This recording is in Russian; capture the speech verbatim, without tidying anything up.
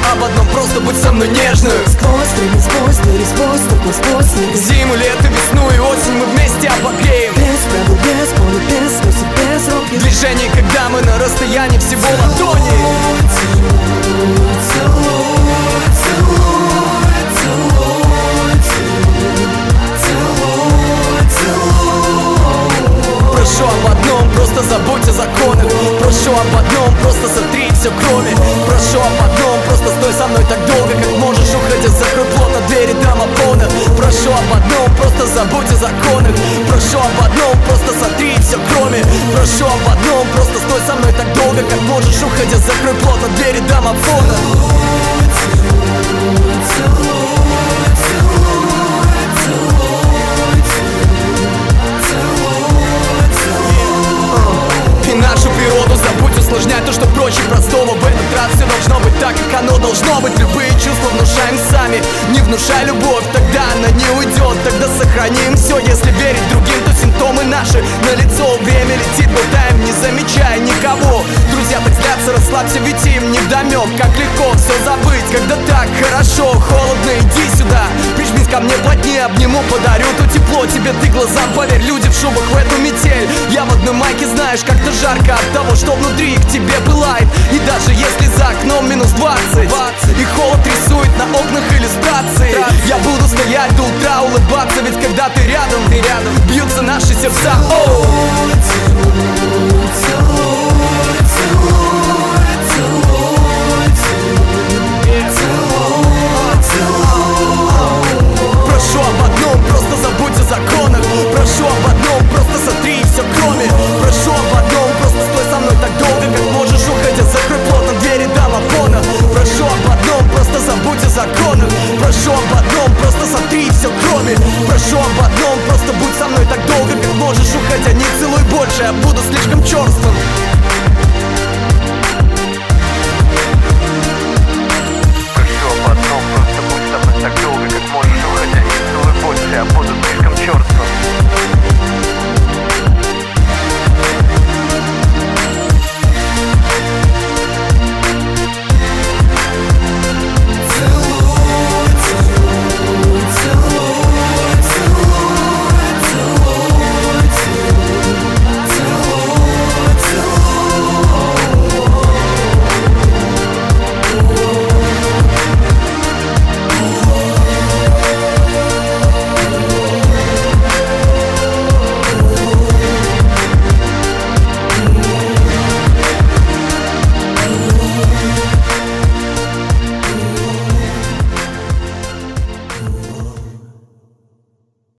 об одном: просто будь со мной нежной. Сквозь время, сквозь двери, сквозь стекла, сквозь снег. Зиму, лето, весну и осень мы вместе обогреем. Без правил, без боли, без слез и без руки. Движение, когда мы на расстоянии всего ладони. Прошу об одном, просто забудь о законах. Прошу об одном, просто сотри все кроме. Прошу об одном, просто стой со мной так долго, как можешь, уходя, закрой плотно двери домофона. Прошу об одном, просто забудь о законах. Прошу об одном, просто сотри все кроме. Прошу об одном, просто стой со мной так долго, как можешь, уходя, закрой плотно двери домофона. Нашу природу забудь усложнять то, что проще простого. В этот раз все должно быть так, как оно должно быть. Любые чувства внушаем сами. Не внушай любовь, тогда она не уйдет. Тогда сохраним все, если верить другим, то симптомы наши налицо. Время летит, болтаем, не замечая никого. Друзья так злятся, расслабься, ведь им невдомек. Как легко все забыть, когда так хорошо. Холодно, иди сюда, прижмись ко мне плотнее, обниму, подарю то тепло. Тебе ты глазам поверь, люди в шубах в эту метель. Я в одной майке, знаешь, как-то жарко от того, что внутри к тебе пылает. И даже если за окном минус двадцать,